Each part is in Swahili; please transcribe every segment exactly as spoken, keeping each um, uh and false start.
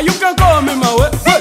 you can call me my way. Hey.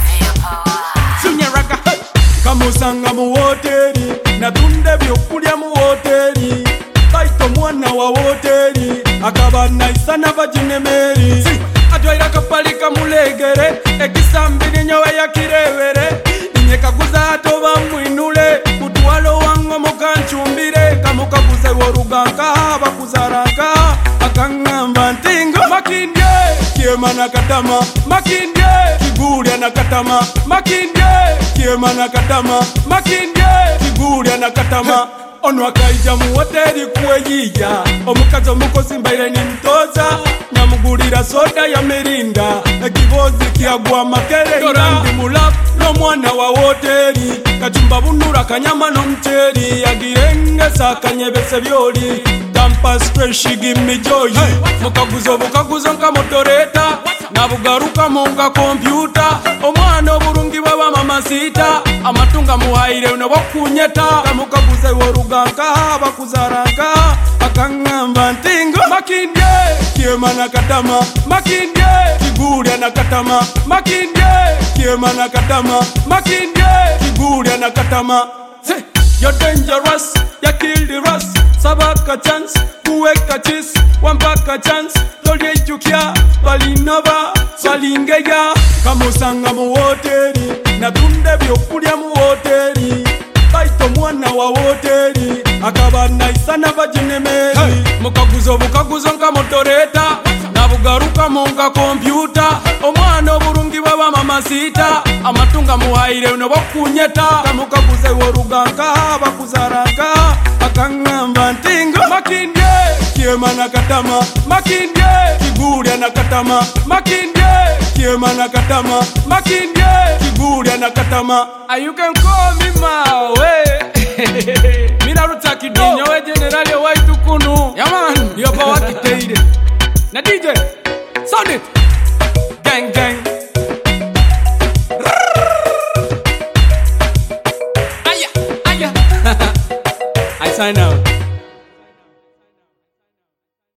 Sinyaraka. Hey. Kamusanga mu hoteli, natunde byokulya mu hoteli. Baito mwana wa hoteli, akaba naisa n'abajinemeri. Atwaira kapalika mulegere, ekisambiri nyowe ya kirewere. Nyekaguza atoba mwinule, kutwalo wango mukanchumbire. Kamukaguze woruganka, bakuzaranga, akangamba ntingo. Makindye, kiema na katama. Makindye, kigulia na katama. Makindye, kiema na katama. Makindye, kigulia na katama. Ono akaija mu hoteli kuwejija, omukazi omukozi mbaire ni mtoza. Namugulira soda ya Mirinda, ekibozi kiagwa makerenda. Ndi mulafu n'omwana wa hoteli, kachumba bunura kanyama n'omucheri. Yagirengesa kanyebese byoli, tampa stress she give me joy. Hey. Mukaguzo bukaguzo nka motoreta, nabugaruka mu nka kompyuta. Omwana oburungi baba mama sita, amatunga muhaire unobokunyeta. Kamukaguze woruganka bakuzaranga, akangamba ntingo. Makindye, kiema na katama. Makindye, kigulia na katama. Makindye, kiema na katama. Makindye, kigulia na katama. Hey. You're dangerous, you kill the rust. Sabaka chance, kuweka cheese. Wampaka chance, tolye chukia. Balinova, balingeya. Kamusanga mu hoteli, natunde byokulya mu hoteli. Baito mwana wa hoteli, akaba naisa n'abajinemeri. Hey. Mukaguzo bukaguzo nka motoreta, nabugaruka mu nka kompyuta. Omwana oburungi baba mama sita, amatunga muhaire unobokunyeta. Kamukaguze woruganka bakuzaranga, akangamba ntingo. Makindye, kiema na katama. Makindye, kigulia na katama. Makindye, kiema na katama. Makindye, kigulia na katama. You can call me my way.